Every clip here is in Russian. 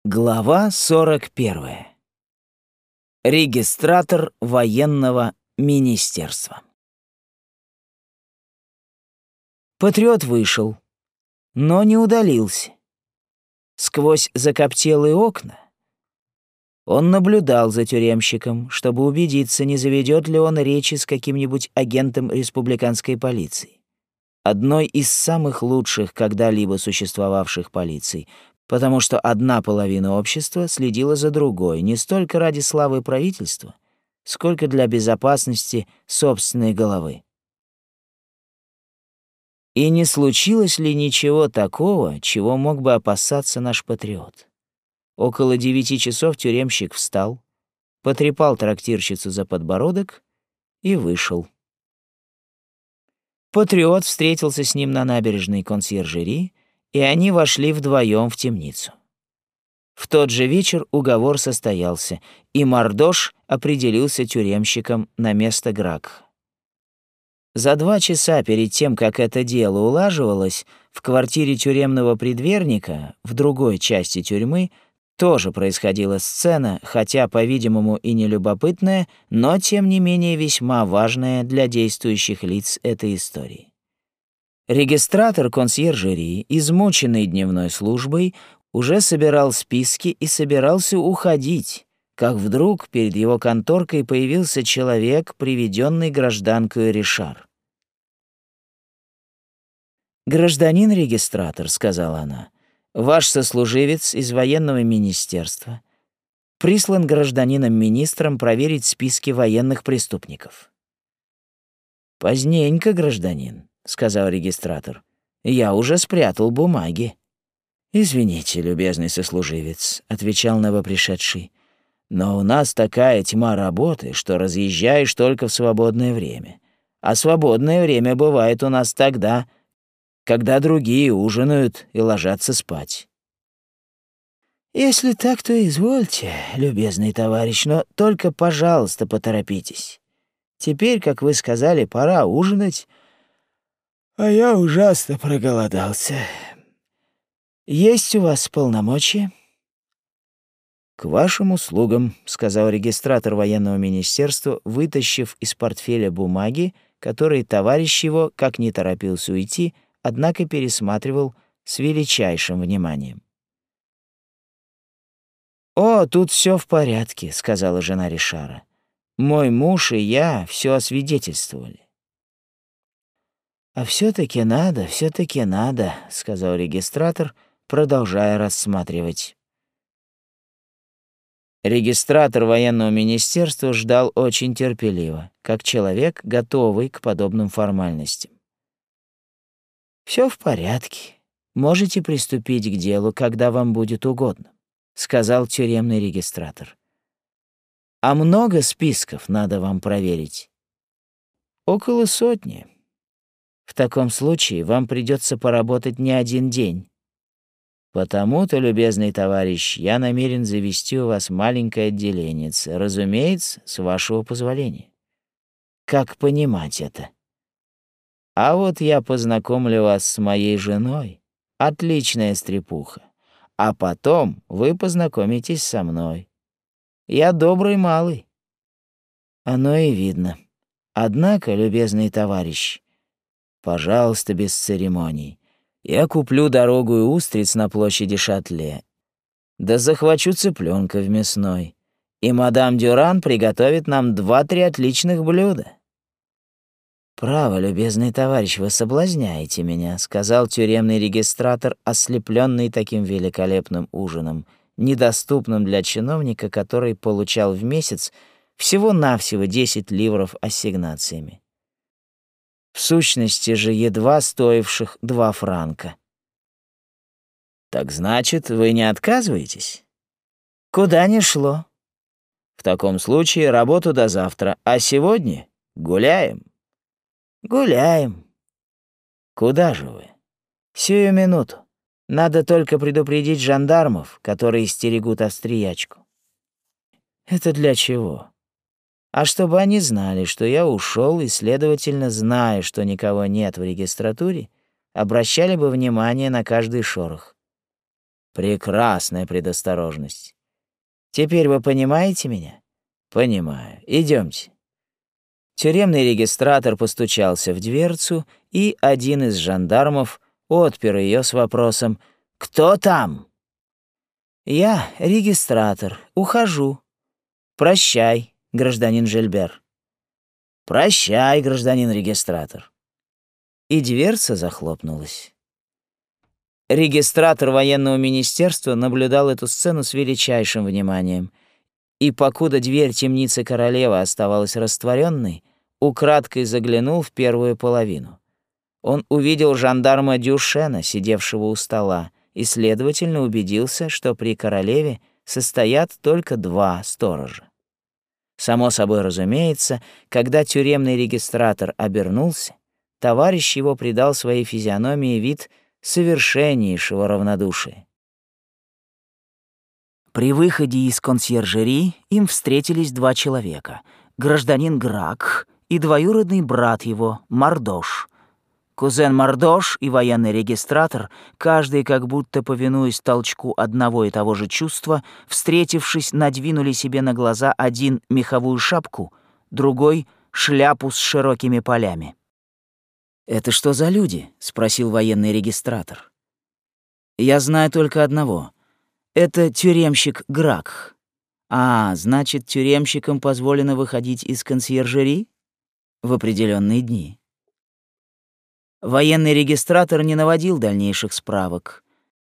Глава 41. Регистратор военного министерства. Патриот вышел, но не удалился. Сквозь закоптелые окна он наблюдал за тюремщиком, чтобы убедиться, не заведет ли он речи с каким-нибудь агентом республиканской полиции, одной из самых лучших когда-либо существовавших полиций, потому что одна половина общества следила за другой не столько ради славы правительства, сколько для безопасности собственной головы. И не случилось ли ничего такого, чего мог бы опасаться наш патриот? Около 9 часов тюремщик встал, потрепал трактирщицу за подбородок и вышел. Патриот встретился с ним на набережной консьержери, и они вошли вдвоем в темницу. В тот же вечер уговор состоялся, и Мордош определился тюремщиком на место Гракха. За 2 часа перед тем, как это дело улаживалось, в квартире тюремного предверника в другой части тюрьмы тоже происходила сцена, хотя, по-видимому, и не любопытная, но, тем не менее, весьма важная для действующих лиц этой истории. Регистратор консьержерии, измученный дневной службой, уже собирал списки и собирался уходить, как вдруг перед его конторкой появился человек, приведенный гражданкой Ришар. «Гражданин регистратор», — сказала она, — «ваш сослуживец из военного министерства прислан гражданином-министром проверить списки военных преступников». «Поздненько, гражданин», — сказал регистратор. «Я уже спрятал бумаги». «Извините, любезный сослуживец», — отвечал новопришедший, «но у нас такая тьма работы, что разъезжаешь только в свободное время. А свободное время бывает у нас тогда, когда другие ужинают и ложатся спать». «Если так, то извольте, любезный товарищ, но только, пожалуйста, поторопитесь. Теперь, как вы сказали, пора ужинать, а я ужасно проголодался. Есть у вас полномочия?» «К вашим услугам», — сказал регистратор военного министерства, вытащив из портфеля бумаги, которые товарищ его, как не торопился уйти, однако пересматривал с величайшим вниманием. «О, тут все в порядке», — сказала жена Ришара. «Мой муж и я все освидетельствовали». «А все-таки надо», — сказал регистратор, продолжая рассматривать. Регистратор военного министерства ждал очень терпеливо, как человек, готовый к подобным формальностям. «Все в порядке. Можете приступить к делу, когда вам будет угодно», — сказал тюремный регистратор. «А много списков надо вам проверить?» «Около 100. В таком случае вам придется поработать не один день. Потому-то, любезный товарищ, я намерен завести у вас маленькое отделенец, разумеется, с вашего позволения. Как понимать это? А вот я познакомлю вас с моей женой, отличная стрепуха, а потом вы познакомитесь со мной. Я добрый малый». «Оно и видно. Однако, любезный товарищ, пожалуйста, без церемоний. Я куплю дорогу и устриц на площади Шатле, да захвачу цыпленка в мясной, и мадам Дюран приготовит нам 2-3 отличных блюда». «Право, любезный товарищ, вы соблазняете меня», — сказал тюремный регистратор, ослепленный таким великолепным ужином, недоступным для чиновника, который получал в месяц всего-навсего 10 ливров ассигнациями. В сущности же едва стоивших 2 франка. «Так значит, вы не отказываетесь?» «Куда ни шло». «В таком случае работу до завтра, а сегодня гуляем». «Гуляем». «Куда же вы?» «Сию минуту. Надо только предупредить жандармов, которые стерегут австриячку». «Это для чего?» «А чтобы они знали, что я ушел, и, следовательно, зная, что никого нет в регистратуре, обращали бы внимание на каждый шорох». Прекрасная предосторожность. Теперь вы понимаете меня? Понимаю. Идемте. Тюремный регистратор постучался в дверцу, и один из жандармов отпер ее с вопросом: «Кто там?» «Я регистратор. Ухожу. Прощай, гражданин Жильбер». «Прощай, гражданин регистратор». И дверца захлопнулась. Регистратор военного министерства наблюдал эту сцену с величайшим вниманием, и покуда дверь темницы королевы оставалась растворенной, украдкой заглянул в первую половину. Он увидел жандарма Дюшена, сидевшего у стола, и, следовательно, убедился, что при королеве состоят только 2 сторожа. Само собой разумеется, когда тюремный регистратор обернулся, товарищ его придал своей физиономии вид совершеннейшего равнодушия. При выходе из консьержерии им встретились 2 человека — гражданин Грак и двоюродный брат его, Мардош. Кузен Мардош и военный регистратор, каждый как будто повинуясь толчку одного и того же чувства, встретившись, надвинули себе на глаза один меховую шапку, другой — шляпу с широкими полями. «Это что за люди?» — спросил военный регистратор. «Я знаю только одного. Это тюремщик Грак. А, значит, тюремщикам позволено выходить из консьержерии в определенные дни». Военный регистратор не наводил дальнейших справок.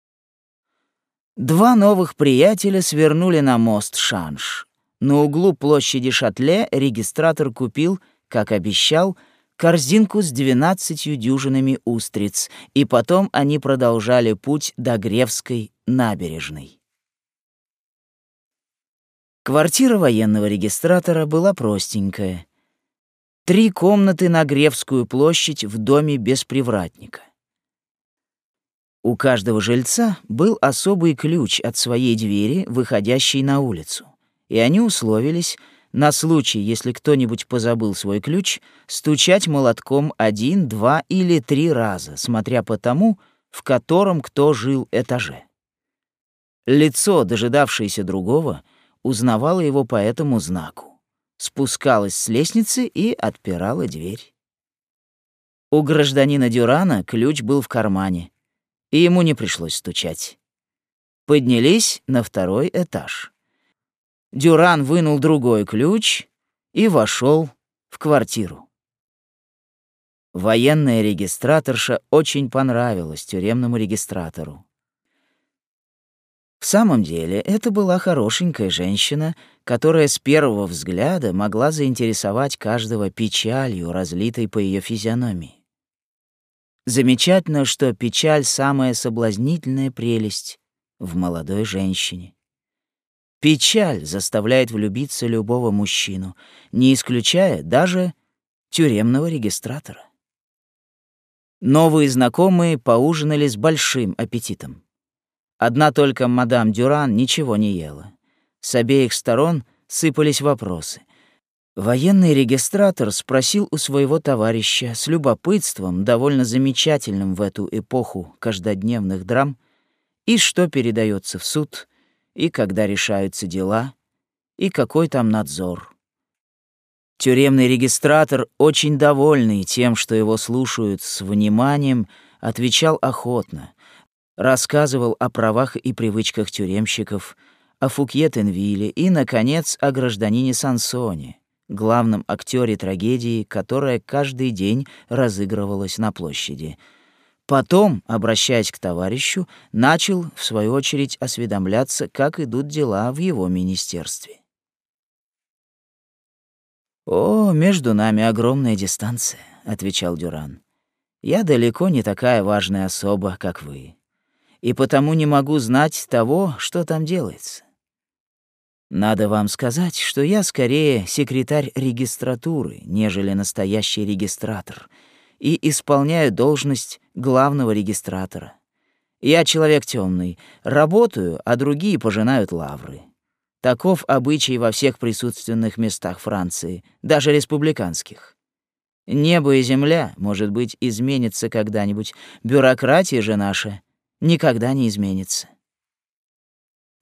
2 новых приятеля свернули на мост Шанш. На углу площади Шатле регистратор купил, как обещал, корзинку с 12 дюжинами устриц, и потом они продолжали путь до Гревской набережной. Квартира военного регистратора была простенькая. 3 комнаты на Гревскую площадь в доме без привратника. У каждого жильца был особый ключ от своей двери, выходящей на улицу, и они условились, на случай, если кто-нибудь позабыл свой ключ, стучать молотком 1, 2 или 3 раза, смотря по тому, в котором кто жил этаже. Лицо, дожидавшееся другого, узнавало его по этому знаку, спускалась с лестницы и отпирала дверь. У гражданина Дюрана ключ был в кармане, и ему не пришлось стучать. Поднялись на 2-й этаж. Дюран вынул другой ключ и вошел в квартиру. Военная регистраторша очень понравилась тюремному регистратору. В самом деле, это была хорошенькая женщина, которая с первого взгляда могла заинтересовать каждого печалью, разлитой по ее физиономии. Замечательно, что печаль — самая соблазнительная прелесть в молодой женщине. Печаль заставляет влюбиться любого мужчину, не исключая даже тюремного регистратора. Новые знакомые поужинали с большим аппетитом. Одна только мадам Дюран ничего не ела. С обеих сторон сыпались вопросы. Военный регистратор спросил у своего товарища с любопытством, довольно замечательным в эту эпоху каждодневных драм, и что передается в суд, и когда решаются дела, и какой там надзор. Тюремный регистратор, очень довольный тем, что его слушают с вниманием, отвечал охотно, рассказывал о правах и привычках тюремщиков, о Фукье-Тенвилле и, наконец, о гражданине Сансоне, главном актере трагедии, которая каждый день разыгрывалась на площади. Потом, обращаясь к товарищу, начал, в свою очередь, осведомляться, как идут дела в его министерстве. «О, между нами огромная дистанция», — отвечал Дюран. «Я далеко не такая важная особа, как вы, и потому не могу знать того, что там делается. Надо вам сказать, что я скорее секретарь регистратуры, нежели настоящий регистратор, и исполняю должность главного регистратора. Я человек темный, работаю, а другие пожинают лавры. Таков обычай во всех присутственных местах Франции, даже республиканских. Небо и земля, может быть, изменятся когда-нибудь, бюрократия же наша никогда не изменится.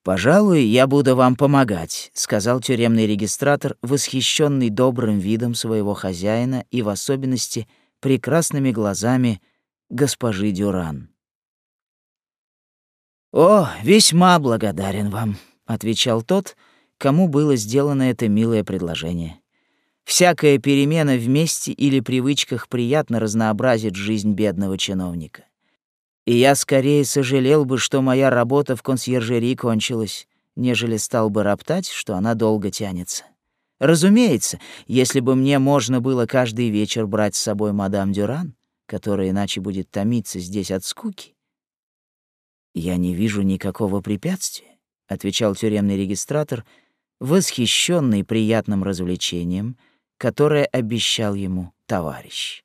«Пожалуй, я буду вам помогать», — сказал тюремный регистратор, восхищенный добрым видом своего хозяина и в особенности прекрасными глазами госпожи Дюран. «О, весьма благодарен вам», — отвечал тот, кому было сделано это милое предложение. «Всякая перемена в месте или привычках приятно разнообразит жизнь бедного чиновника. И я скорее сожалел бы, что моя работа в консьержерии кончилась, нежели стал бы роптать, что она долго тянется. Разумеется, если бы мне можно было каждый вечер брать с собой мадам Дюран, которая иначе будет томиться здесь от скуки». «Я не вижу никакого препятствия», — отвечал тюремный регистратор, восхищенный приятным развлечением, которое обещал ему товарищ.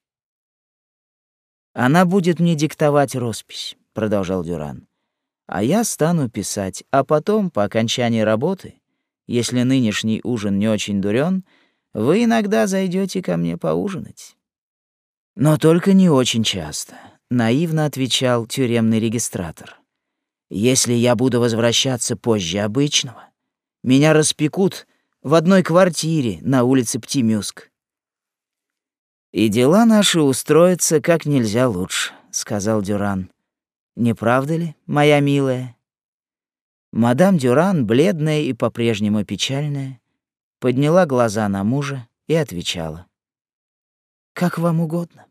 «Она будет мне диктовать роспись», — продолжал Дюран. «А я стану писать, а потом, по окончании работы, если нынешний ужин не очень дурен, вы иногда зайдете ко мне поужинать». «Но только не очень часто», — наивно отвечал тюремный регистратор. «Если я буду возвращаться позже обычного, меня распекут в одной квартире на улице Птимюск». «И дела наши устроятся как нельзя лучше», — сказал Дюран. «Не правда ли, моя милая?» Мадам Дюран, бледная и по-прежнему печальная, подняла глаза на мужа и отвечала: «Как вам угодно».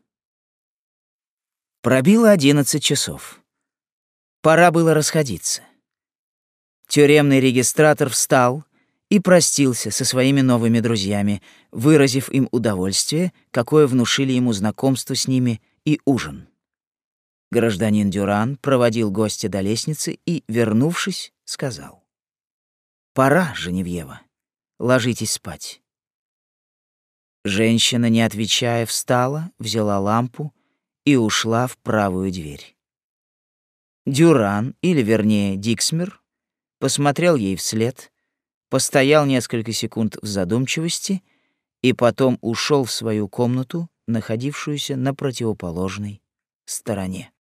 Пробило 11 часов. Пора было расходиться. Тюремный регистратор встал и простился со своими новыми друзьями, выразив им удовольствие, какое внушили ему знакомство с ними и ужин. Гражданин Дюран проводил гостя до лестницы и, вернувшись, сказал: «Пора, Женевьева, ложитесь спать». Женщина, не отвечая, встала, взяла лампу и ушла в правую дверь. Дюран, или вернее Диксмер, посмотрел ей вслед, постоял несколько секунд в задумчивости и потом ушел в свою комнату, находившуюся на противоположной стороне.